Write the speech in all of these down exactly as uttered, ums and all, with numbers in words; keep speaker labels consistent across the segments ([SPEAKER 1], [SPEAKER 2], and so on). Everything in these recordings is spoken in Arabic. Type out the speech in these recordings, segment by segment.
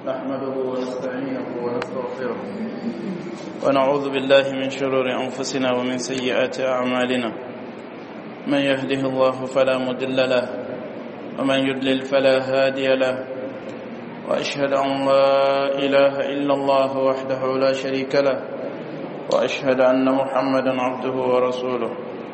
[SPEAKER 1] نحمده ونستعينه ونستغفره ونعوذ بالله من شرور أنفسنا ومن سيئات أعمالنا. من يهده الله فلا مضل له ومن يضلل فلا هادي له، وأشهد أن لا إله إلا الله وحده لا شريك له، وأشهد أن محمدا عبده ورسوله.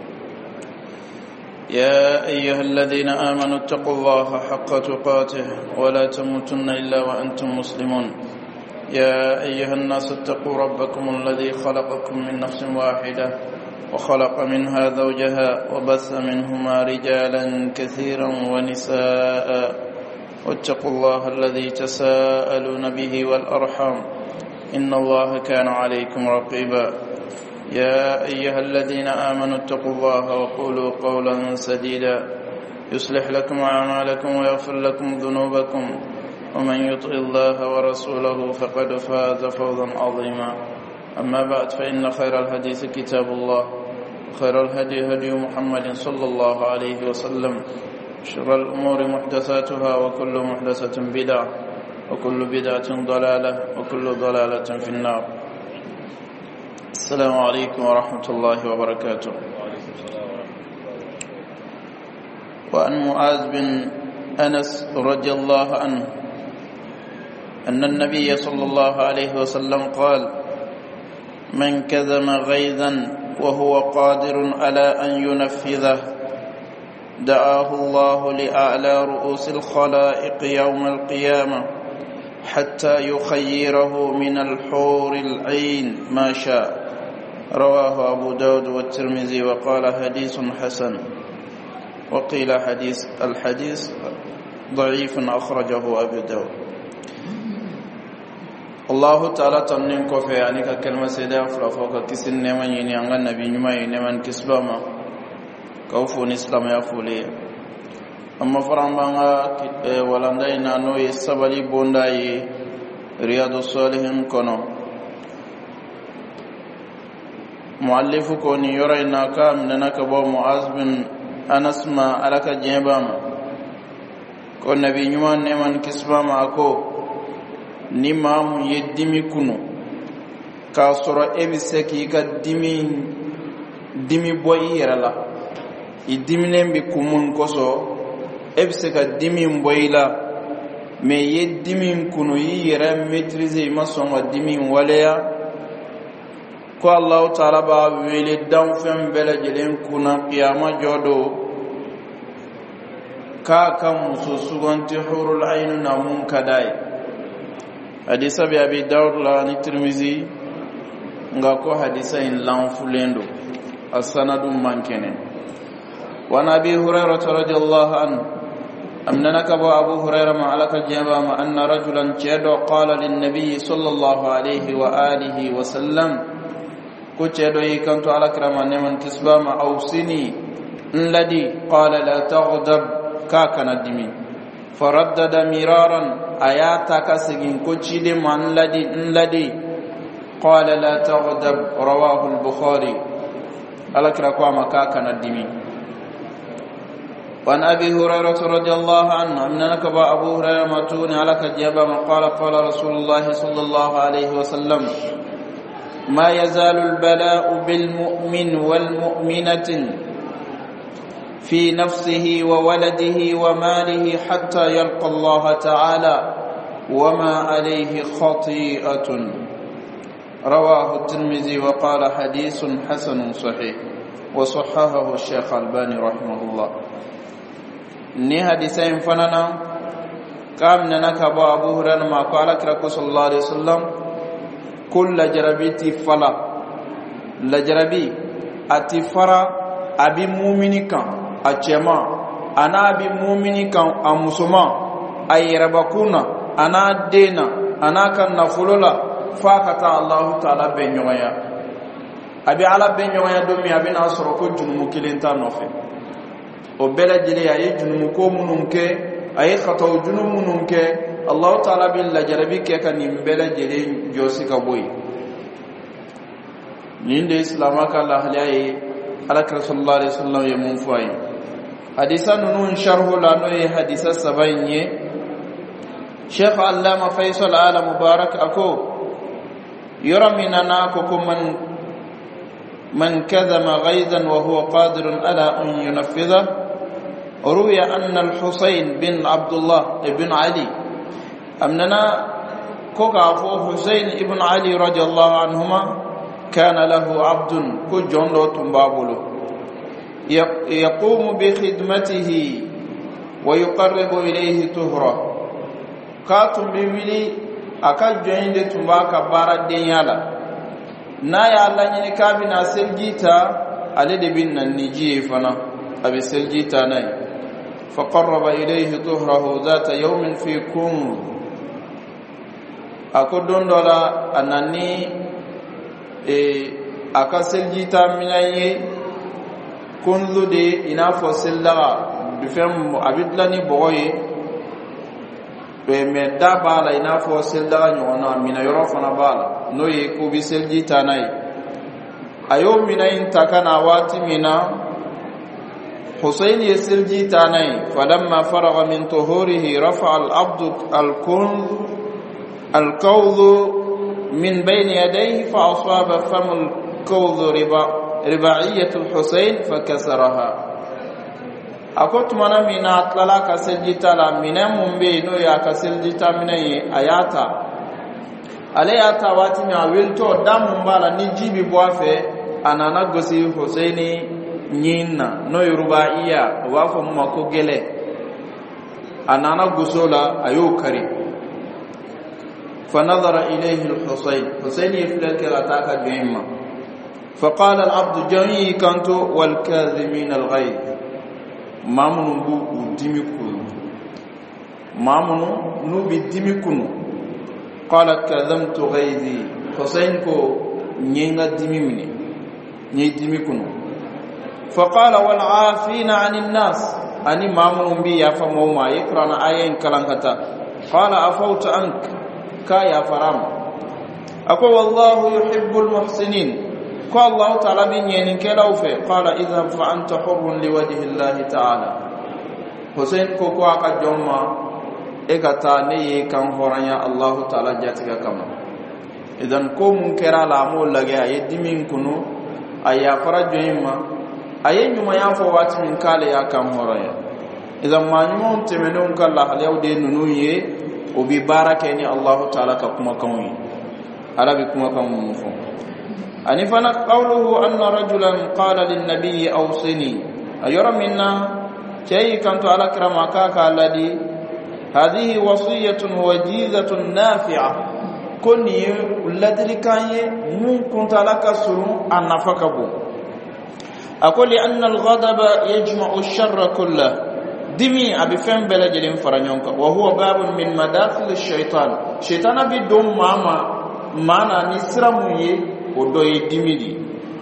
[SPEAKER 1] يا أيها الذين آمنوا اتقوا الله حق تقاته ولا تموتن إلا وأنتم مسلمون. يا أيها الناس اتقوا ربكم الذي خلقكم من نفس واحدة وخلق منها زوجها وبث منهما رجالا كثيرا ونساء، واتقوا الله الذي تساءلون به والأرحام إن الله كان عليكم رقيبا. يا أيها الذين آمنوا اتقوا الله وقولوا قولا سديدا يصلح لكم أعمالكم ويغفر لكم ذنوبكم، ومن يطع الله ورسوله فقد فاز فوزا عظيما. أما بعد، فإن خير الحديث كتاب الله، خير الهدي هدي محمد صلى الله عليه وسلم، شر الأمور محدثاتها وكل محدثة بدعة وكل بدعة ضلالة وكل ضلالة في النار. السلام عليكم ورحمة الله وبركاته. وعن معاذ بن أنس رضي الله عنه أن النبي صلى الله عليه وسلم قال: من كظم غيظا وهو قادر على أن ينفذه دعاه الله لأعلى رؤوس الخلائق يوم القيامة حتى يخيره من الحور العين ما شاء. رواه أبو داود والترمذي وقال حديث حسن، وقيل حديث الحديث ضعيف أخرجه أبو داود. الله تعالى تمنين كوفي يعني كلمة سيدة فلافوك كسن نمان يني عن النبي نما ينمان كسباما كوفو نسلام يفولي. أما فرامبانا ولندينا نوي سبالي بونداي رياض الصالحين كنو مؤلف كوني يرينا كام ننكبو معاذ بن أنس ما علىك جيبام كون نبي نمان نمان كسباما أكو نمام يدمي كنو كاسورا إبسكي كدمي دمي بوي يرلا يدمي نمبي كمون كسو إبسكا دمي بوي لا مي يدمي كنو يرى مترزي مصوم دمي وليا ko Allah ta'ala ba wele dan fem bela jelen kuna qiyama jodo ka kan muso suganti hurul ainu namun kadai. Hadisa bi Abi Dawud la ni Tirmizi nga ko hadisa in lan fulendo as-sanadum mankene. Wa Nabi Hurairah radhiyallahu anhu amnana ka ba Abu Hurairah ma alaka jaba ma anna rajulan jado qala lin nabiy sallallahu alayhi wa alihi wa sallam ko ceedo yi kanto ala krama neman kisbama awsini ladi qala la taghdab ka kana dimi faraddada miraran ayata kasigin ko cide man ladi ladi qala la taghdab rawahu al-bukhari ala krama ka kana dimi. وعن أبي هريرة رضي الله عنه أنك با أبو هريرة ماتون على كجابا قال قال رسول الله صلى الله عليه وسلم: ما يزال البلاء بالمؤمن والمؤمنة في نفسه وولده وماله حتى يلقى الله تعالى وما عليه خطيئة. رواه الترمذي وقال حديث حسن صحيح وصححه الشيخ الباني رحمه الله. ni hadisain fanana kam nanaka ba Abu Hurairah ma qala kiraku sallallahu alaihi wasallam كل جربيتي فلا لجربي أتفرا أبي مؤمنك أجمع أنا أبي مؤمنك أمسما أي ربكونا أنا دينا أنا كان نفلولا فاكتا الله تعالى بنيويا أبي على بنيويا دومي أبي ناصركو جنمو كلينتا نوفي وبلا جلي أي جنمكو منمكي أي خطو جنمو منمكي Allah ta'ala bin la jarabi ke kan nimbele jere josi ka boy ninde islama ka la halaye alaka sallallahu alaihi wasallam ya mun fay hadisa nunun sharhu la no hadisa sabaye شيخ علامة فيصل آل مبارك أكو يرى مننا كوكو من من كذب غيظا وهو قادر على أن ينفذه. روي أن الحسين بن عبد الله بن علي أمننا كوكا حسين بن علي رضي الله عنهما كان له عبد كجون لو تنبابلو يقوم بخدمته ويقرب إليه طهرا كاتم بيولي أكا جوين دي تنباك بارد ديالا نا يا الله ني كابنا سلجيتا علي دي بن النجي فنا ابي سلجيتا ناي فقرب اليه طهره ذات يوم في كون اكو دون دولا اناني e aka seljita minaye kunzu de ina fo sellaga bifem abidlani boye be me dabala ina fo sellaga nyona mina yoro fana bala no ye ko bi seljita nay ayo mina intakana wati mina Husayn ye seljita nay falamma faraga min tuhurihi rafa al-abd al-kunz al-kawdh من بين يديه فأصاب فم الكوذ ربا رباعية الحسين فكسرها. أكوت منا من أطلع كسلجتا لا من مبي نو يا كسلجتا من آياتا علياتا واتي من أولتو دام مبالا نجيب بوافه أنا نغسي حسيني نينا نو رباعية وافو مكو جله أنا نغسولا أيو كريم. فنظر إليه الحسين حسين يفلك رتاك جيما فقال العبد جميع كنت والكاذمين الغيظ مامن بو ديمكو مامن نو بديمكو قال كذمت غيظي حسين كو نيغا ديميمني ني ديمكو فقال والعافين عن الناس اني مامن بي يفهموا ما يقرأ آيين كلانكتا قال عفوت عنك كايا فرام أكو والله يحب المحسنين قال الله تعالى بن ينكلو في قال إذا فأنت حر لوجه الله تعالى حسين كوكو أكا جمع إكتا ني كان فرانيا الله تعالى جاتك كما إذن كو منكرا لامو لغي أيدي من كنو أيا فرا جمع أي نما ينفو وات من كالي يا كان فرانيا إذن ما نمون تمنون كالله ليو دي ننويه وبي باركني الله تعالى كما كوني على بكما كون اني فانا قوله ان رجلا قال للنبي اوصني ايرى منا شيء كنت على كرمك الذي هذه وصيه وجيزه نافعه كوني الذي كان من كنت لك سر النفقه اقول ان الغضب يجمع الشر كله dimi abi fem bela jelin faranyonka wa huwa babun min madakhil ash-shaytan shaytan abi dum mama mana ni siramuye odoye dimidi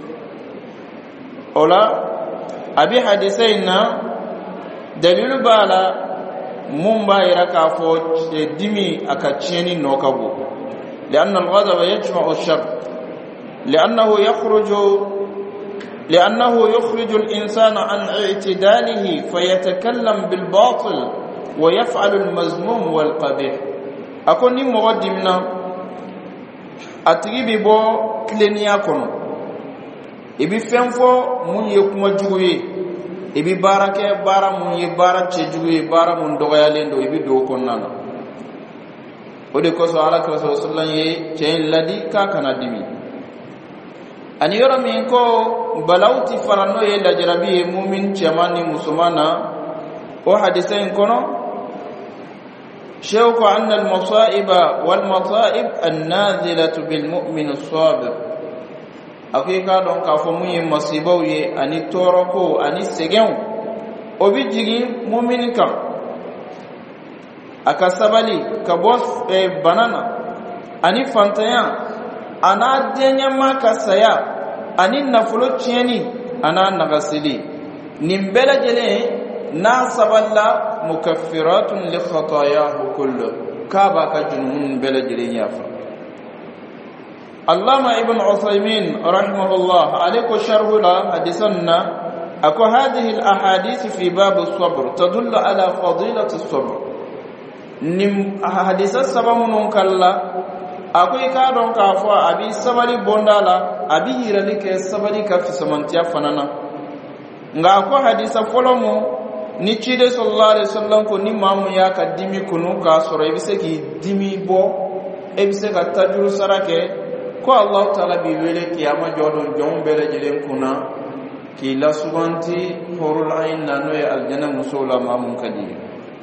[SPEAKER 1] ola abi hadisaina dalilu bala mumba iraka fo dimi akacheni nokabo لأن الغضب يجمع الشر لأنه يخرج لأنه يخرج الإنسان عن اعتداله فيتكلم بالباطل ويفعل المذموم والقبيح أكون مقدمنا أتريبي بو كلينيا كونو إبي فنفو من يكما جوي إبي بارك بارا من يبارك جوي بارا من دوغيالين دو إبي دو كونانا ودي كوسو على كوسو صلى الله عليه كاكنا دمي ani yoro min ko balauti farano ye la jarabi mu'min chamani musumana o hadisain kono shawqa anna al masaiba wal mataib an nazilatu bil mu'min as-sabir akika don ka fo muyi masibaw ye ani toroko ani segen o bi jigi mu'min kan akasabali ka bos e banana ani fantaya ana denya maka saya ani nafulo tieni ana nagasili nimbela jele na saballa mukaffiratun li khatayahu kullu kaba ka junun bela jele yafa allama ibn usaymin rahimahullah alayko sharhu la hadisanna ako hadhihi al ahadith fi bab as-sabr tadullu ala fadilati as-sabr nim hadisa sabamun kalla akwai ka don ka fo abi sabari bondala abi hirali ke sabari ka fi samantiya fanana nga ko hadisa folomo ni cide sallallahu alaihi wasallam ko ni mamu ya ka dimi kunu ka soro ibise ki dimi bo ibise ka tajuru sarake ko Allah taala bi wele kiyama jodon jom bele jelen kuna ki la subanti horul ain nano ya aljanna musula mamun kadi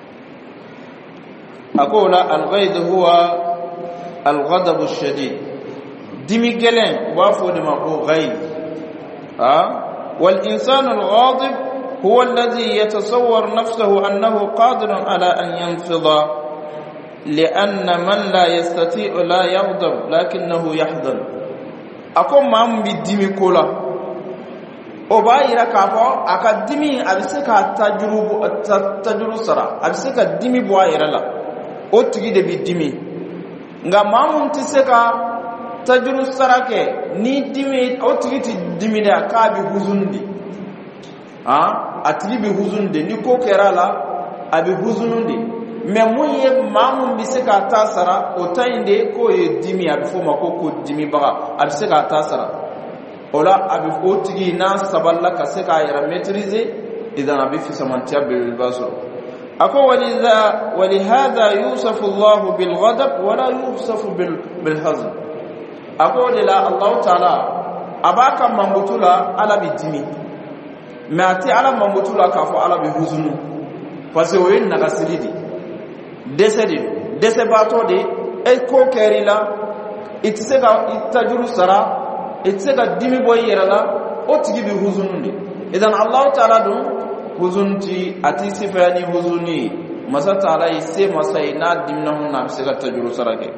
[SPEAKER 1] akola al-ghaid huwa الغضب الشديد دمي جلين وافو دماغو غيب ها والإنسان الغاضب هو الذي يتصور نفسه أنه قادر على أن ينفض لأن من لا يستطيع لا يغضب لكنه يحزن أقوم معهم بالدمي كولا obayira kafo akadimi abiseka tajrubu tajru sara abiseka dimi boayira la otigi de bidimi nga mamun tiseka tajru sarake ni dimi otigi dimi da kabi huzundi ha atigi bi huzundi ni ko kerala abi huzundi me munye mamun biseka tasara otayinde ko ye dimi abi fo makoko dimi baga abiseka tasara ola abi otigi na saballa ka seka yara maîtriser idan abi fi samantia bil basro ako waliza walihadha yusafu Allah bil ghadab wala yusafu bil bil hazn ako de la Allah taala abaka mambutula ala bidimi mati ala mambutula ka fo ala bi huzunu parce que wen naga silidi desedi desebato de e ko kerila itisega itajuru sara itisega dimi boyerala otigi bi huzunundi idan Allah taala dum huzunti ati sifani huzuni masa taala ise masa ina dimna hunna bisega tajuru sarake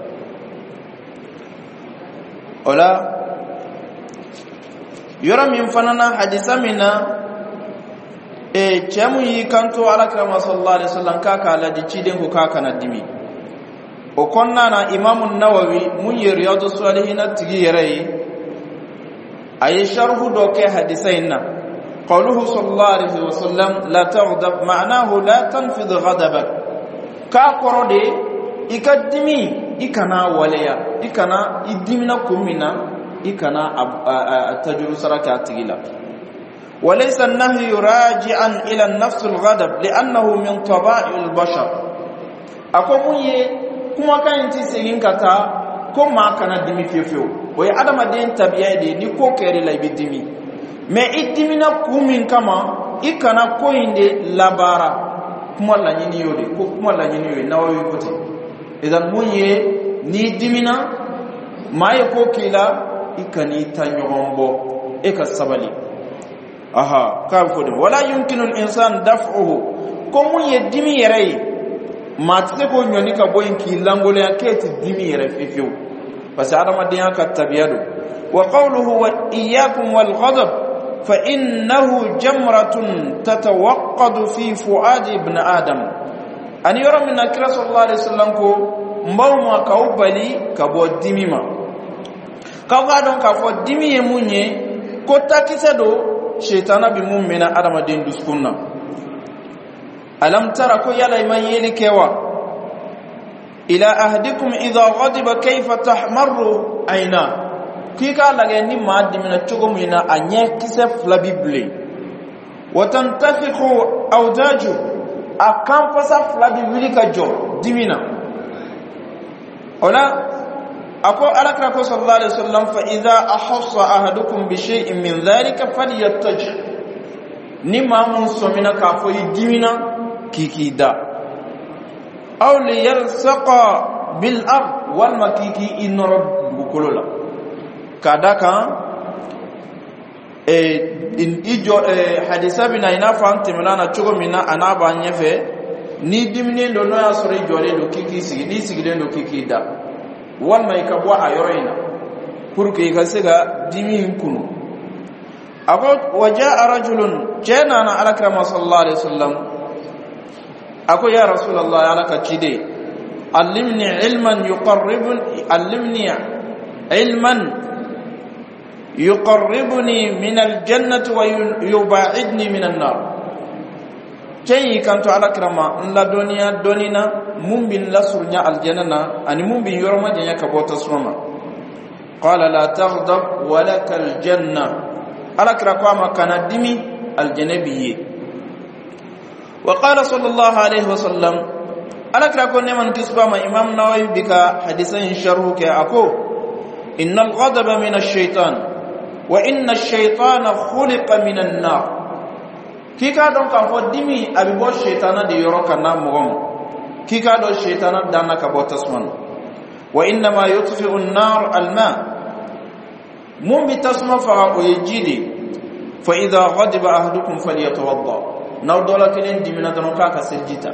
[SPEAKER 1] ola yora min fanana hadisa mina e chemu yi kanto ala kama sallallahu alaihi wasallam kaka la di ciden ko kaka na dimi o konna na imam an-nawawi mun yi riyadus salihin tigi yarai ay sharhu do ke hadisaina قوله صلى الله عليه وسلم لا تغضب معناه لا تنفذ غضبك كاقرودي يقدمي يكنا وليا يكنا يدمنا كمنا يكنا تجر سركات تقيلا وليس النهي راجعا الى النفس الغضب لانه من طبائع البشر اكومي كما كان تسين كتا كما كان دمي فيفيو وي ادم دين طبيعي دي نيكو كيري لا بيدمي me idimina kumin kama ikana koinde labara kuma la nyini yode ko kuma la nyini yode nawawi kote idan munye ni dimina maye ko kila ikani tanyombo eka sabali aha ka fodin wala yumkinu al-insan daf'uhu ko munye dimi yere matse ko nyoni ka boyin ki langole aketi dimi yere fifiu parce adama diya ka tabiyadu wa qawluhu wa iyyakum wal ghadab فإنه جمرة تتوقد في فؤاد ابن آدم أن يرى من أكرا صلى الله عليه وسلم كو مبوما كوبالي كبو دميما كوغادون كفو دمي يموني كو تاكسدو شيطانا بمؤمنا آدم دين دسكونا ألم ترى كو يلا من يلي كوا إلى أهدكم إذا غضب كيف تحمر عينا kika lage ni maadi mina chogo mina anye kise flabible watantafiqu awdaju akampasa flabibili ka jo dimina ola ako alakra ko sallallahu alaihi wasallam fa idha ahassa ahadukum bi shay'in min dhalika falyataj ni mamun somina ka fo dimina kikida aw li yalsaqa bil ard wal makiki inoro bukolola kadaka e in ijo e hadisa bina ina fanti milana chugo mina anaba nyefe ni dimni ndo no ya sore jole do kiki sigi ni sigi do kiki da wal mai ka bwa ayoroina purke ka siga dimi kunu ako wajaa rajulun jana na alakrama sallallahu alaihi wasallam ako ya rasulullah alaka chide allimni ilman yuqarribuni allimni ilman يقربني من الجنة ويباعدني من النار tayi kanto ala krama la doniya donina mumbin la surnya aljanna ani mumbin yorma janya ka bota suma qala la taghdab wa lakal janna ala krama kana dimi aljanabiye wa qala sallallahu alayhi wasallam ala krako neman kisba ma imam nawawi bika hadisan sharhu ke ako innal ghadaba min ash-shaytan wa inna ash-shaytana khuliqa min an-nar kika don ka fo dimi abi bo shaytana de yoro kana mugom kika do shaytana dana ka bo tasman wa inna ma yutfi'u an-nar al-ma mum bi tasma fa o yijidi fa idha ghadiba ahadukum falyatawadda naw dola kenen dimina don ka ka sejita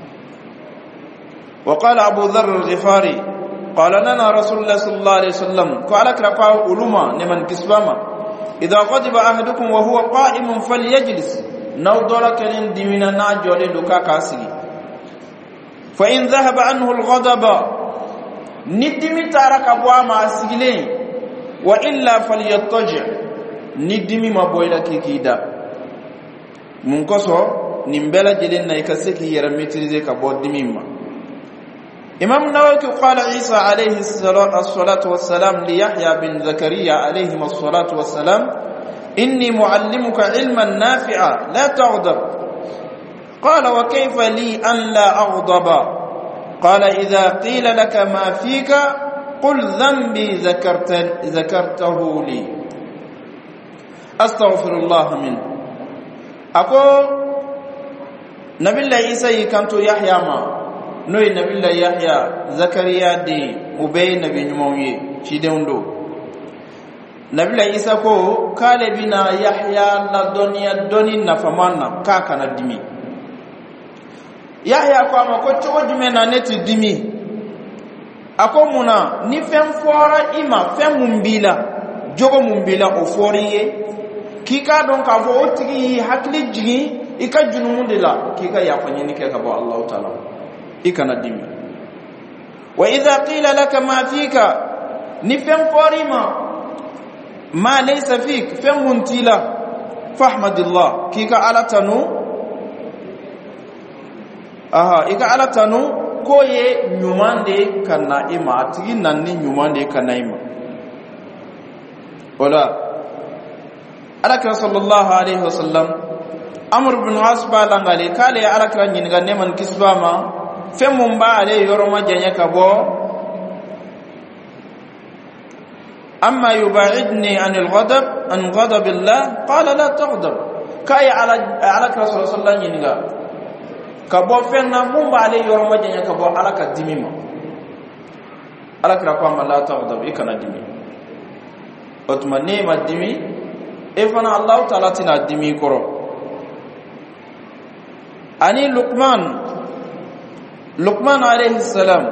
[SPEAKER 1] wa qala abu dharr al-ghifari qala lana rasulullah sallallahu alaihi wasallam ko alakra fa uluma neman kisbama idha ghadiba ahadukum wa huwa qa'imun falyajlis naw dola kenen dimina na jole do ka kasigi fa in dhahaba anhu al-ghadaba nidimi taraka bwa ma asigile wa illa falyattaji nidimi maboyla kikida mun koso nimbela jelen na ikaseki yara maîtriser ka bodimima imam nawawi qala isa alayhi salatu wassalam li yahya bin zakariya alayhi salatu wassalam إني معلمك علما نافعا لا تغضب قال وكيف لي أن لا أغضب قال إذا قيل لك ما فيك قل ذنبي ذكرت ذكرته لي أستغفر الله منه أقول نبي الله عيسى كانت يحيى ما نوي نبي الله يحيى زكريا دي أبي نبي نموي شيدوندو nabila isa ko kale bina yahya la doniya doni na famanna ka kana dimi yahya ko ma ko to jume na neti dimi ako muna ni fem fora ima fem mumbila jogo mumbila o foriye kika don ka fo otigi hakli jigi ika junumundila kika yafanye ni ke ka bo allah taala ikana dimi wa idha qila laka ma fika ni fem forima ما ليس فيك فمنتلا فاحمد الله كيكا على تنو اها إيكا على تنو كوي نيوماندي كنا إما تيجي ناني نيوماندي كنا إما ولا على صلى الله عليه وسلم أمر بن عاصبا لانغالي كالي على كرا نينغا نيمان كسباما فممبا عليه يورما جانيا كابو أما يباعدني عن الغضب عن غضب الله قال لا تغضب كاي على على رسول الله صلى الله عليه وسلم كبو فينا مو عليه يوم جنيا كبو على كدميما على كرقم لا تغضب إكنا دمي أتمنى ما دمي إفنا الله تعالى تنا دمي كرو أني لقمان لقمان عليه السلام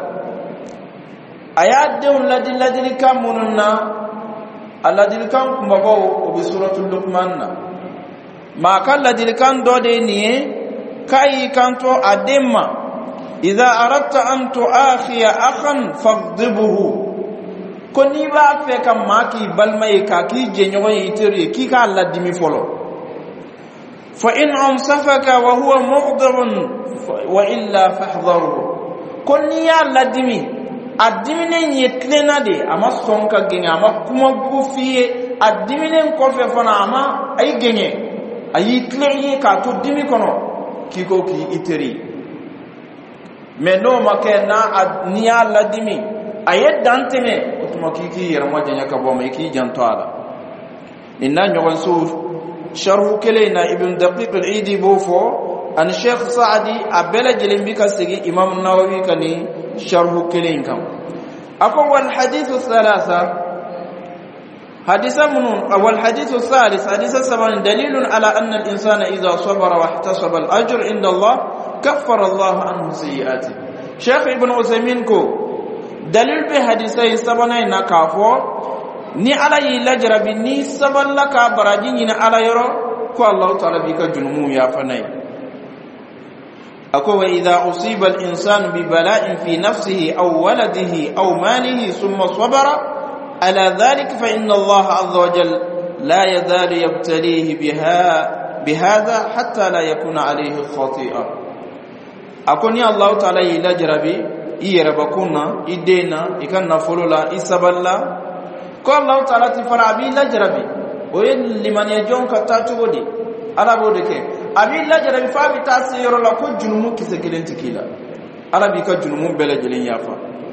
[SPEAKER 1] ayat deun ladil ladil kam mununna alladil kam kumbago bi suratul luqman na ma kan ladil kan do de niye kai kanto ademma idha aradta an tuakhiya akhan faghdibhu koni ba fe kam maki balmay ka ki jenyo yitere ki ka ladimi folo fa in amsafaka wa huwa mughdibun wa illa fahdharu koni ya ladimi adimine yetlena de ama sonka genga ama kuma bufiye adimine ko fe fana ama ay genye ay tleye ka to dimi kono kiko ki iteri meno makena adniya ladimi ayet danteme otuma kiki yerma janya ka bo me ki jantwala inna nyogon su sharhu kelena ibn daqiq al-eidi bofo an sheikh saadi abela jelimbi ka sigi imam nawawi kani sharhu kelin kam ako wal hadith thalatha haditha munun awal hadith thalith haditha saban dalilun ala anna al insana idha sabara wa ihtasaba al ajr inda Allah kaffara Allah anhu sayiati sheikh ibn usaymin ko dalil bi haditha sabana na kafo ni ala yi lajra bi ni saban laka baraji ni ala yoro ko Allah taala bi ka junumu ya fanai أكو إذا أصيب الإنسان ببلاء في نفسه أو ولده أو ماله ثم صبر على ذلك فإن الله عز وجل لا يزال يبتليه بها بهذا حتى لا يكون عليه خطيئة أكوني الله تعالى إلى جربي إيربكونا إدينا إكان نفلولا إسابلا كو الله تعالى تفرع بي لا جربي وين لمن يجون كتاتو ودي على بودك أبي لا جربي فابي تاسير لا كو جنمو كسكيلين تكيلا على بيك جنمو بلا جلين يافا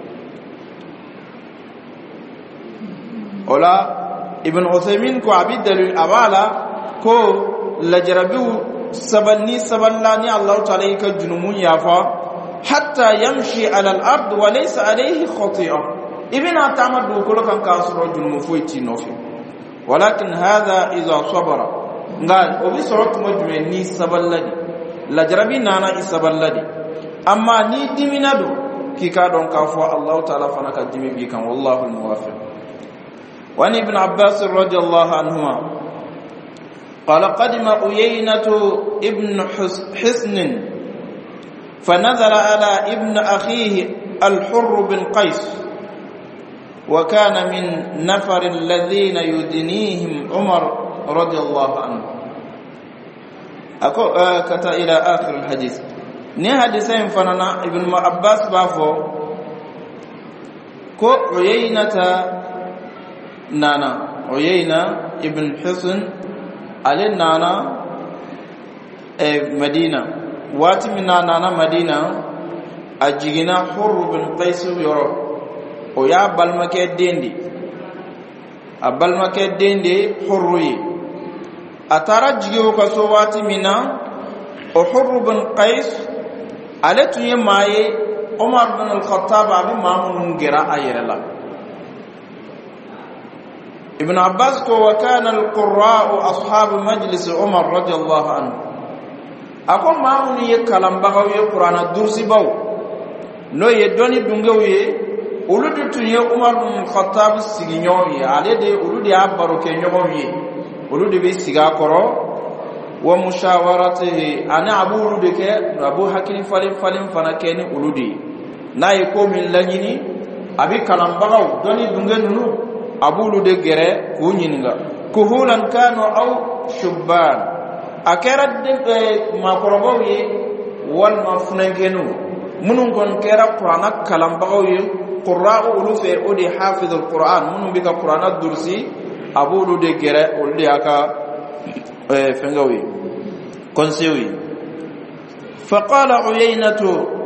[SPEAKER 1] ولا ابن عثيمين كو عبد دليل أبالا كو لجربيو سبلني سبلاني الله تعالى كجنمو يافا حتى يمشي على الأرض وليس عليه خطيئة ابن أتعمد وكل كان كاسر جنمو فويتي نوفي ولكن هذا إذا صبر قال وبي سرط مجمعني سبلاني لجربي نانا إسبلاني أما ني دمينادو كي كادون كافوا الله تعالى فنك دمي بيكا والله الموافق. وعن ابن عباس رضي الله عنهما قال قدم أيينة ابن حسن فنزل على ابن أخيه الحر بن قيس وكان من نفر الذين يدنيهم عمر رضي الله عنه أكو كتا إلى آخر الحديث ني حديثين فننا ابن عباس بافو كو عيينة نانا عيينة ابن حسن على نانا مدينة واتي من نانا مدينة أجينا حر بن قيس يورو ويا بالمكة ديندي أبالمكة ديندي حروي أترجعوا كسواتي منا وحر بن قيس على تني ماي عمر بن الخطاب أبي مامون جرا أيرلا ابن عباس وكان القراء أصحاب مجلس عمر رضي الله عنه أقول مامون يكلم بقوي القرآن الدرسي باو نو يدوني دونغوي ولد تني عمر بن الخطاب سيغنيوي على دي ولد يعبروا كنيوي ولد بيسيغا كرو ومشاورته أنا أبو ولدك أبو حكيم فلم فلم فنكني ولدي نا يكون من لجني أبي كلام بقو دوني دونغنو أبو ولدك غيره كونينغا كهولا كانوا أو شبان أكرد ما كربوي والما فنكنو منون كون كرا قرآن كلام بقوي قراء ألوف أودي حافظ القرآن منون بك قرآن الدرسي أبو ولدك غيره ولدي أكا فنغوي كونسيوي فقال عيينة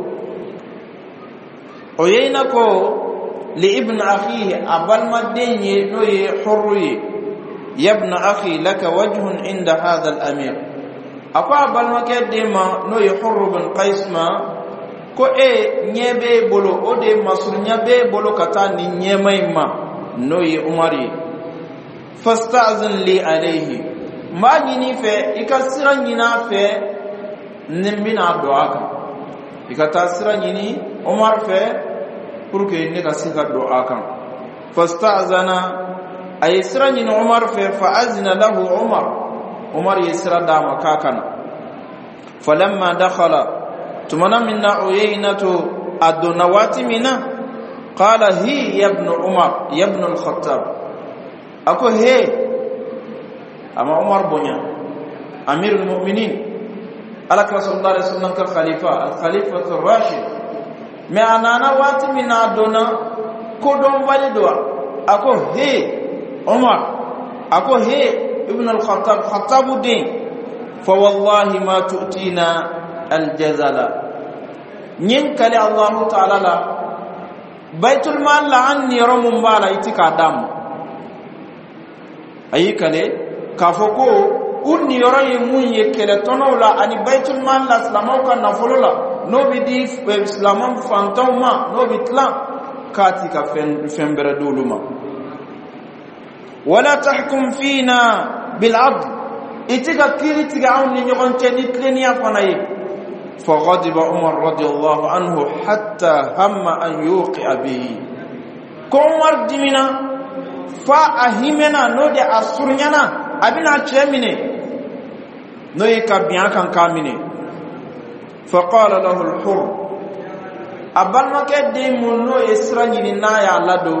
[SPEAKER 1] عيينة لابن أخيه أبل مديني نوي حري يا ابن أخي لك وجه عند هذا الأمير أقول أبل مكدما نوي حر بن قيس ما كو إيه نيبي بولو أودي مصر نيبي بولو كتاني نيمي ما نوي عمري فاستأذن لي عليه ما نيني في إكسر نينا في نمبنا دعاك إكتسر نيني عمر في بركة نكسر دعاك فاستأذن أي سر نيني عمر في فأذن له عمر عمر يسر دام كاكنا فلما دخل تمنى منا عيينة الدنوات منا قال هي يا ابن عمر يا ابن الخطاب أكو هي أما عمر بنيا أمير المؤمنين على رسول الله صلى الله عليه وسلم الخليفة الخليفة الراشد ما أنا وات من أدونا كودم والدوا أكو هي عمر أكو هي ابن الخطاب خطاب الدين فوالله ما تؤتينا الجزل نينكلي الله تعالى لا بيت المال لعني رم بالا يتكا دام أي كلي kafoko unni yoroye munye kele tonola ani baitul mal la islamoka na folola no bidi islamam fantoma no bitla katika fembere duluma wala tahkum fina bil adl itiga kiri tiga awni nyogon cheni tleni afanayi فغضب عمر رضي الله عنه حتى هم أن يوقع به كعمر دمنا فأهمنا نودي أسرنا أبنا تشمني نويك بيانكا كامني فقال له الحر أبنا كدي منو إسراني نايا لدو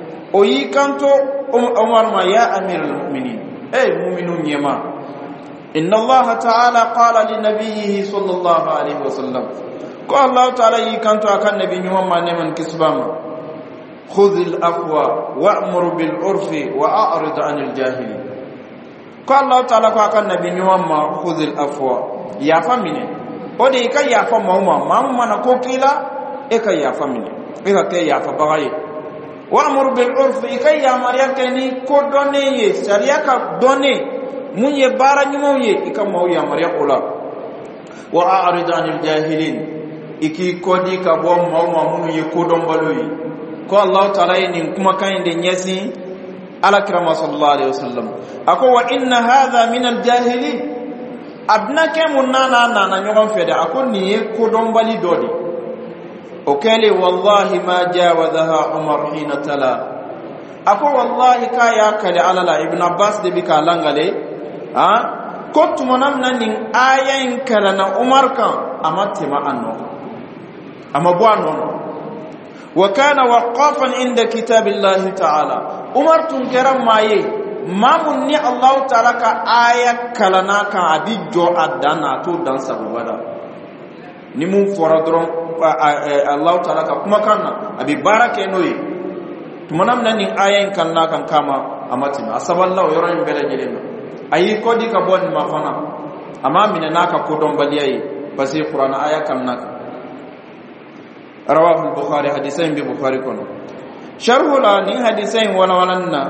[SPEAKER 1] ويكانتو عمر ما يا أمير المؤمنين أي مؤمنون يما inna Allah ta'ala qala li nabiyhi sallallahu alayhi wa sallam ko Allah ta'ala yi kanto akan nabi nyuma mane man kisbama khudhil afwa wa'mur bil urfi wa a'rid 'anil jahili ko Allah ta'ala ko akan nabi nyuma ma khudhil afwa ya famine ode ka ya fa mauma mamma na ko kila e ka ya famine e ka ke ya fa bagaye wa'mur bil urfi ka ya mariya keni ko donne ye sharia ka donne munye bara nyumo ye ikam maw ya mariya ola wa a'rid 'anil jahilin iki kodi ka bo mauma munu ye ko don baloyi ko Allah ta'ala ni kuma kan de nyasi ala kirama sallallahu alaihi wasallam ako wa inna hadha min al jahilin abnake munana na na nyogon fede ako ni ko don bali dodi o kale wallahi ma jawazaha umar hina tala ako wallahi ka ya kale ala la ibn abbas de bika langale ha ko tumonam nan nin ayen kala na umar kan amatima anno amabwano wa kana waqafan inda kitabillahi ta'ala umar tun keram maye mamun ni Allah ta'ala ka aya kalana ka abijo adana to dan sabubada ni mun foradron Allah ta'ala ka kuma kanna abi barake noyi tumanam nan ni ayen kanna kan kama amatina asaballahu yoran bele jelena ayi kodi ka bon ma fana amma minana ka kodon baliyai pasi qur'ana aya kanna رواه البخاري حديثين ببخاري كنا شرح لاني حديثين ولا ولنا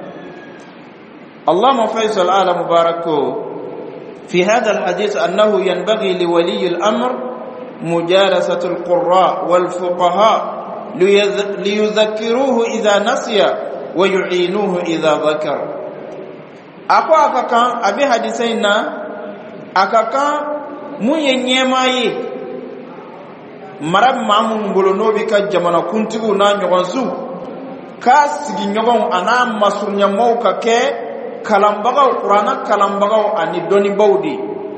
[SPEAKER 1] اللهم فيصل آل مبارك في هذا الحديث أنه ينبغي لولي الأمر مجالسة القراء والفقهاء ليذكروه إذا نسي ويعينوه إذا ذكر أكو أكاكا أبي حديثين أكاكا مو ينيماي marab mamun bolono bi ka jamana kuntigu na nyogon su ka sigi nyogon ana masurnya mau ka ke kalambagaw qur'ana kalambagaw ani doni bawdi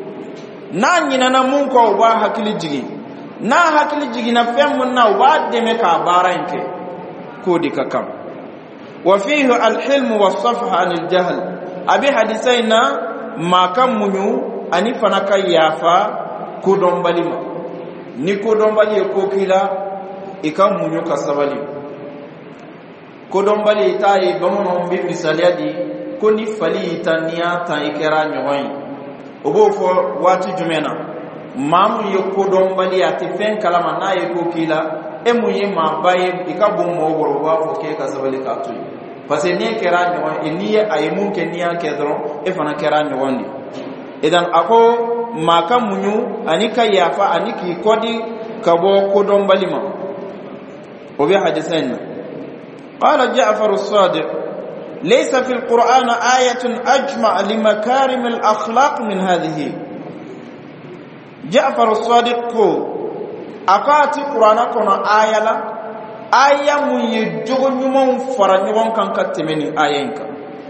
[SPEAKER 1] na nyina na mun ko ba hakili jigi na hakili jigi na fem mun na wa de me ka baranke ko di ka kam wa fihi al-hilm was-safha anil jahl abi hadithaina ma kam munyu ani fanaka yafa ko don balima ni ko don bali ko kila ikam munyo kasabali ko don bali tayi bamono mbi misaliadi ko ni fali tania tan ikera nyoy obo fo wati jumena mamu yo ko don bali ati fen kalama na ye ko kila e munye ma baye ikabum mo woro wa fo ke kasabali ka tuy parce ni kera nyoy eniye ay mun ke niya ke dron e fana kera nyondi idan ako maka munyu anika yafa aniki kodi kabo kodon balima obi hadisain qala ja'far as-sadiq laysa fi al-quran ayatun ajma' li makarim al-akhlaq min hadhihi ja'far as-sadiq ko akati qur'ana kono ayala ayamu yejogo nyumon fara nyugon kan katemeni ayenka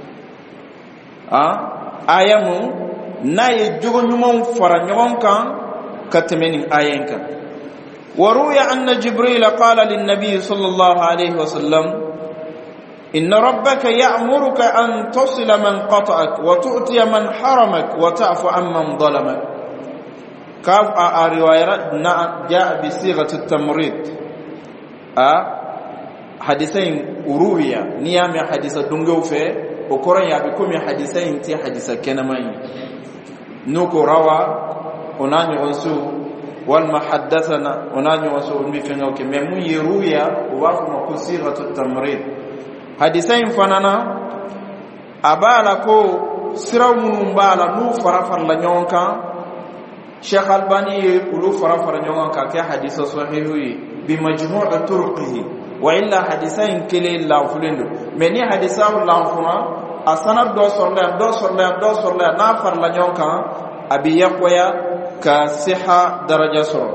[SPEAKER 1] ah ayamu na ye jogo nyumon fara nyogon kan katemeni ayenka waruya anna jibril qala lin nabiy sallallahu alayhi wa sallam inna rabbaka ya'muruka an tasila man qata'ak wa tu'ti man haramak wa ta'fu amman zalamak kaf a riwayat na jaa bi sighati at-tamrid a hadithain uruya niyame haditha dungo fe o koran ya bi komi hadithain ti haditha kenamai nuko rawa onanyo onsu wal muhaddathana onanyo onsu umbi fenga ke memu yeruya wafu makusiratu tamrid hadisain fanana abala ko sirawu mbala nu farafar la nyonka Sheikh Albani ulu farafar nyonka ke hadisa sahihi bi majmu' turqihi wa illa hadisain kile la fulendo meni hadisa la funa asana do sorla do sorla do sorla na far la nyonka abi yakoya ka siha daraja soro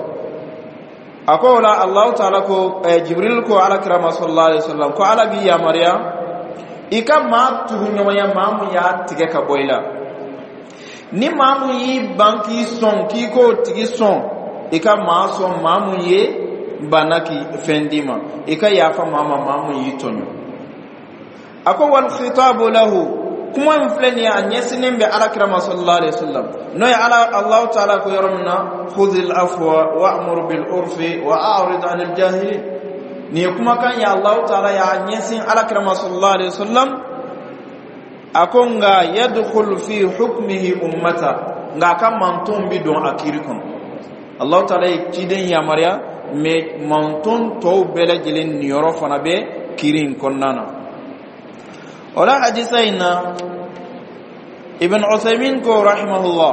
[SPEAKER 1] akola Allah ta'ala ko Jibril ko ala kirama sallallahu alaihi wasallam ko ala bi ya Maryam ikama tuhunyo ya mamu ya tige ka boila ni mamu yi banki son ki ko tigi son ikama son mamu ye banaki fendima ika yafa mama mamu yi tonyo ako wal khitabu lahu kuma mfleni ya anyesinin be alakrama sallallahu alaihi wasallam no ya ala Allah ta'ala ko yoromna khudhil afwa wa'mur bil urfi wa a'rid 'anil jahilin ni kuma kan ya Allah ta'ala ya anyesin alakrama sallallahu alaihi wasallam akonga yadkhul fi hukmihi ummata nga kan manton bi don akirikon Allah ta'ala kiden ya maria me manton to bele jilin niyoro fana be kirin konnana ولا حديثين ابن عثيمين كو رحمه الله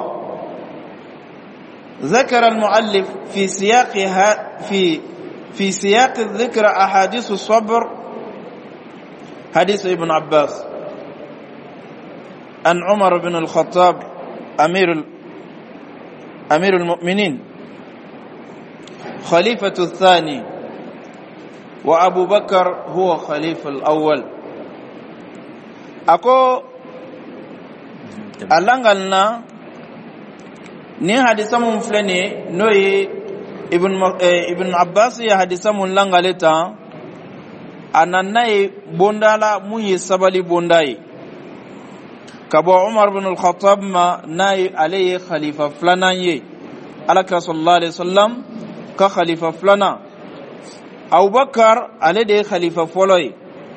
[SPEAKER 1] ذكر المؤلف في سياقها في في سياق الذكر أحاديث الصبر حديث ابن عباس عن عمر بن الخطاب أمير أمير المؤمنين خليفة الثاني وأبو بكر هو خليفة الأول ako alangalna ni hadisa mun flene noye ibn eh, ibn Abbas ya hadisa mun langaleta ananai bondala mun yi sabali bondai kabo Umar ibn al-Khattab ma nai alayhi khalifa flana ye alaka sallallahu alaihi wasallam ka khalifa flana Abu Bakar alayhi khalifa foloi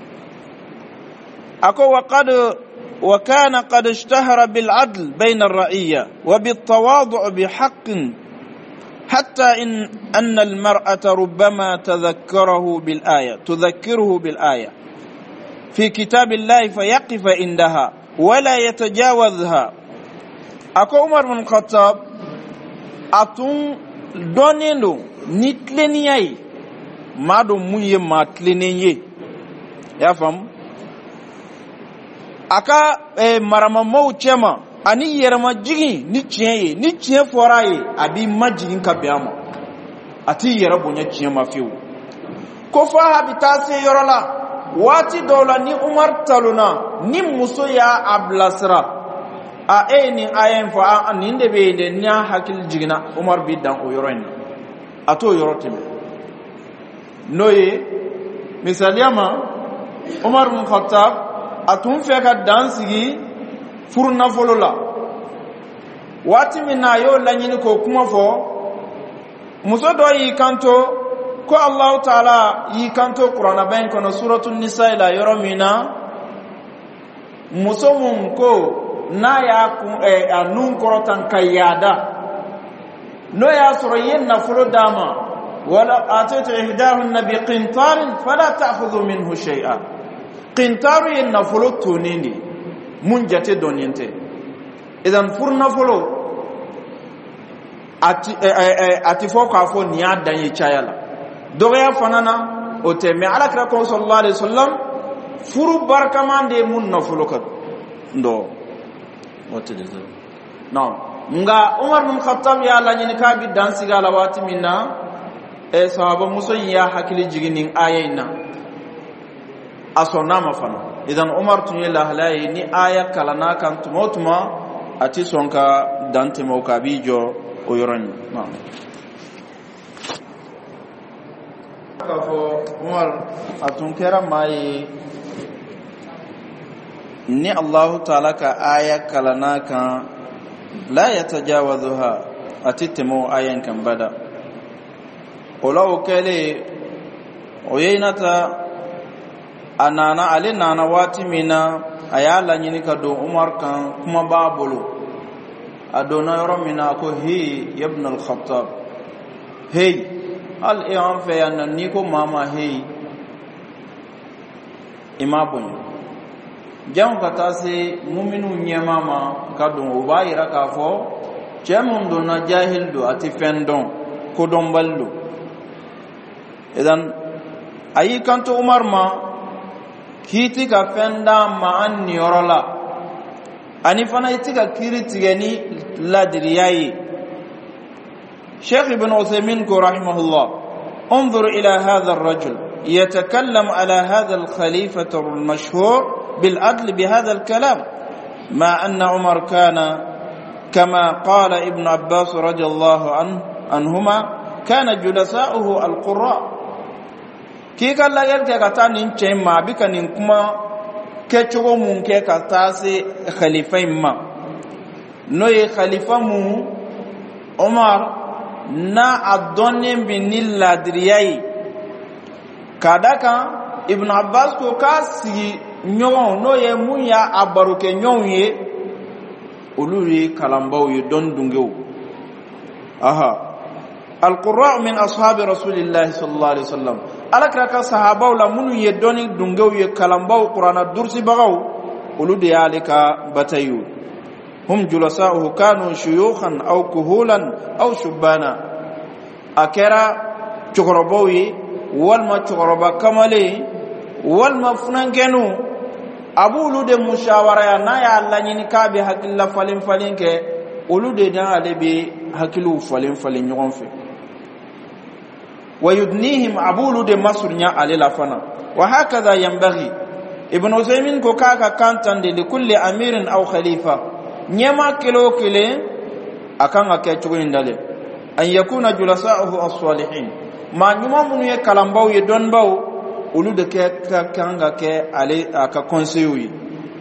[SPEAKER 1] أكو وقد وكان قد اشتهر بالعدل بين الرعية وبالتواضع بحق حتى إن أن المرأة ربما تذكره بالآية تذكره بالآية في كتاب الله فيقف عندها ولا يتجاوزها أكو عمر بن الخطاب أتون دونينو نتلنيي ما دو مني ما تلنيي يا فهم aka eh, marama mau chema ani yerama jigi ni chiye ni chiye foraye abi majigin kabiama ati yera bonya chiye mafiu ko fa habitase yorola wati dola ni Umar taluna ni muso ya ablasra a eni ayen fa an inde be de nya hakil jigina Umar bidan o yoroin ato yorotim noye misaliyama Umar bin Khattab atun fe ka dansigi furna folola wati mina yo lanyini ko kuma fo muso do yi kanto ko Allah ta'ala yi kanto Qur'ana bayin kono suratul nisa ila yoromina muso mun ko na ya ku e anun korotan kayada no ya soro yenna folo dama wala atatu ihdahun nabi qintarin fala ta'khudhu minhu shay'a qintaru yen nafolo tonini mun jate doniyente idan fur nafolo ati ati foko afo niya danye chayala doya fanana o te me ala kra ko sallallahu alaihi wasallam furu barkamande mun nafolo ka ndo what is it now nga Umar bin Khattab ya la nyini ka bi dansi ga la wati minna e sahaba muso ya hakili jiginin ayina asona mafana idan Umar tun yela halaye ni aya kalana kan tumotuma ati sonka dante mo kabijo o yorani na kafo Umar atun kera mai ni Allah ta'ala ka aya kalana kan la yatajawazuha ati temo ayan kan bada olaw kale oyinata anana ale nana wati mina ayala nyini ka do Umar kan kuma babulu adona yoro mina ko hi ibn al-Khattab hey al i'am fa yana ni ko mama hey imabun jam kata se mu'minu nyamama ka do ubayira ka fo chemun do na jahil do ati fendon ko domballu idan ayi kanto Umar ma kiti ka fenda ma an yorola ani fana itika kiriti gani ladriyai Sheikh Ibn Uthaymeen ko rahimahullah انظر إلى هذا الرجل يتكلم على هذا الخليفة المشهور بالعدل بهذا الكلام مع أن عمر كان كما قال ابن عباس رضي الله عنه عنهما كان جلساؤه القراء كي قال لا يلقى تاني نچه ما بك نكما kecogo mun ke ka tase khalifa imma no ye khalifa mu Omar na adonne binil ladriyai kadaka Ibn Abbas ko kasi nyon no ye mun ya abaruke nyon ye uluri kalambaw ye don dungew aha القراء من أصحاب رسول الله صلى الله عليه وسلم ألك رك صحابة ولا منو يدوني دونجو يكلمباو قرآن الدرس بغاو ولود يالك بتيو هم جلساؤه كانوا شيوخا أو كهولا أو شبانا أكرا تقربوي والما تقربا كمالي والما فنانكنو أبو ولود مشاورة نايا الله ينكابي حق الله فلين فلين كي ولود نالي بي حقلو فلين فلين يغنفي ويدنيهم عبول دي مصر نيا علي لفنا وهكذا ينبغي ابن عثيمين كو كاكا كانتان دي لكل امير او خليفه نيما كيلو كيلي اكان اكيتو يندالي ان يكون جلساؤه الصالحين ما نيما منو يكلامباو يدونباو اولو de كا كانغا كي علي اكا كونسيوي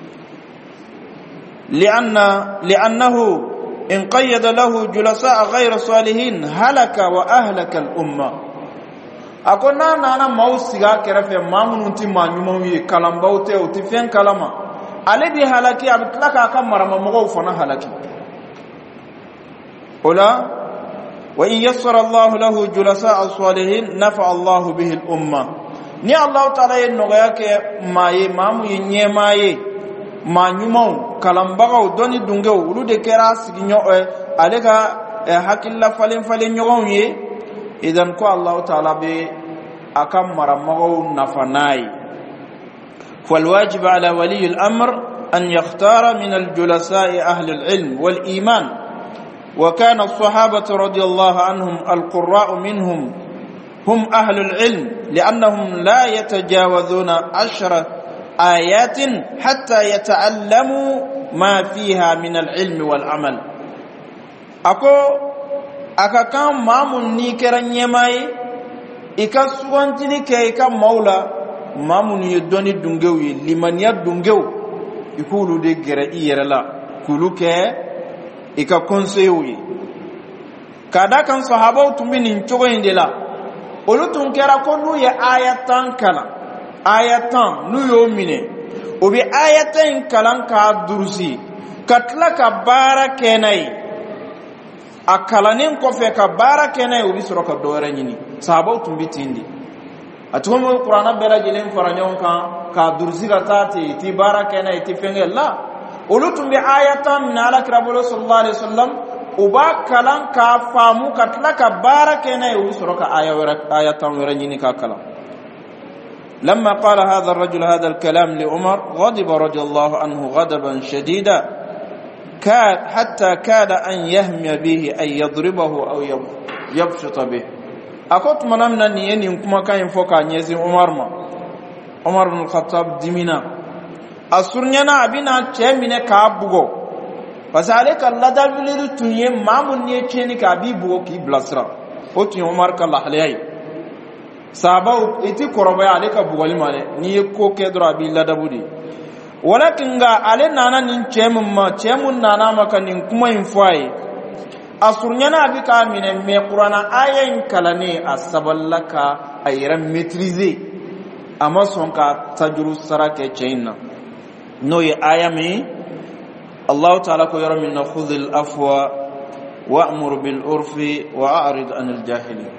[SPEAKER 1] لان لانه ان قيد له جلساء غير صالحين هلك واهلك الامه akona nana mausiga kerefe mamununti manyumawi kalambaute utifen kalama aledi halaki abitlaka kamara mago fona halaki ola wa in yassara Allah lahu julasa as-salihin nafa Allah bihi al-umma ni Allah ta'ala yenoga yake maye mamu yenyemaye manyumaw kalambago doni dungew ulude kera siginyo aleka hakilla falen falen nyogonye idan ko Allah ta'ala be akam maramago nafanai فالواجب على ولي الأمر أن يختار من الجلساء أهل العلم والإيمان وكان الصحابة رضي الله عنهم القراء منهم هم أهل العلم لأنهم لا يتجاوزون عشر آيات حتى يتعلموا ما فيها من العلم والعمل أكو أكا كان مامون نيكرا نيماي إكا سوانتني كيكا مولا مامون يدوني دونغوي لمن يدونغو يقولوا دي غير لا كلو كي إكا كونسيوي كادا كان صحابة تمين نشوغين دي لا ولو تنكرا كونو يا آياتان كلا آياتان نو يوميني وبي آياتان كلان كا درسي كتلا كبارا كيناي akalanin kofe ka barake na ubi soroka doore nyini sahaba tumbi tindi atumo qur'ana bela jelen faranyon kan ka durzira tati ti barake na ti fenge la ulutumbi ayatan min ala rabbul sallallahu alaihi wasallam uba kalan ka famu katlaka barake na ubi soroka aya ayatan wera nyini ka kala لما قال هذا الرجل هذا الكلام لعمر غضب رضي الله عنه غضبا شديدا كاد حتى كاد أن يهمي به أن يضربه أو يبشط به أقول منامنا نيني كما كان ينفوكا نيزي عمر ما عمر بن الخطاب دمنا أسرنينا أبينا تيمين كابوغو فسألك الله دالبلير تنيه مامون نيچيني كابي بوغو كي بلاسرا وتنيه عمر كالله عليه صحابة إتي قربايا عليك بوغالي مالي نيكو كدر أبي الله دابودي walakin ga ale nana nin chemun ma chemun nana maka nin kuma infai asurnyana bi ka mine me qur'ana ayen kalane asaballaka ayran maîtriser amma son ka tajru sarake chaina no ye ayami Allah ta'ala ko yara min khudhil afwa wa'mur bil urfi wa'rid anil jahili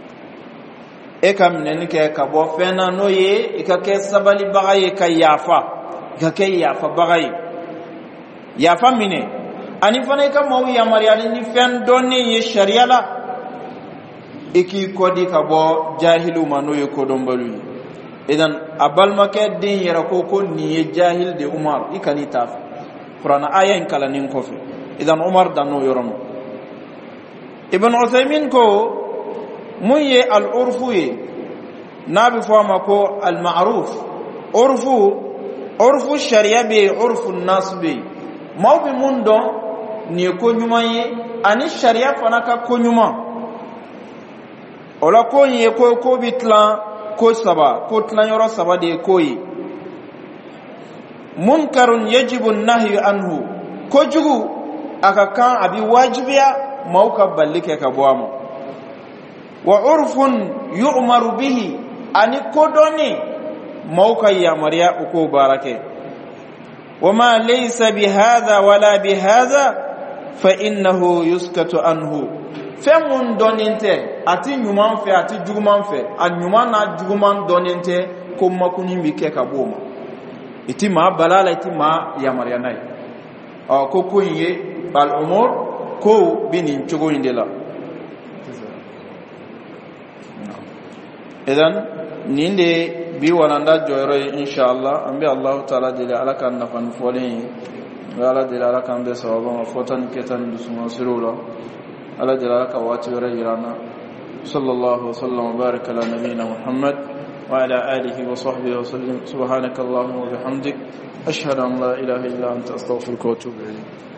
[SPEAKER 1] e kam nen ke ka bo fena no ye ikake sabali bagaye kayafa gake ya fa bagay ya fa mine ani fane ka mawi ya mariali ni fen donni ye sharia la eki kodi ka bo jahilu mano ye kodon balu idan abal make din yara ko ko ni ye jahil de umar ikani taf qur'ana ayen kala nin ko fi idan umar dano yorono ibn uthaymin ko muye al urfu ye nabi fama ko al ma'ruf urfu urfu sharia be urfu nas be mawbi mundo ni ko nyuma ye ani sharia fanaka ko nyuma ola ko ye ko ko bitla ko saba ko tlan yoro saba de ko yi munkarun yajibu an-nahyu anhu ko jugu aka kan abi wajibiya mauka ballike ka boamo wa urfun yu'maru bihi ani kodoni mauka ya mariya uko barake wama laysa bihadha wala bihadha fa innahu yuskatu anhu femun doninte ati nyuman fe ati juguman fe anyuman na juguman doninte ko makuni mike ka boma iti ma balala iti ma ya mariya nai a ko ko yiye al umur ko binin chugo indela idan ninde bi walanda joyro inshallah ambi allah taala de alaka nafan folin wala de alaka be sawaba fotan ketan dusuma sirula ala de alaka wati wara irana sallallahu sallam wa baraka ala nabiyina muhammad wa ala alihi wa sahbihi wa sallam subhanakallahumma wa bihamdik ashhadu an la ilaha illa anta astaghfiruka wa atubu ilayk.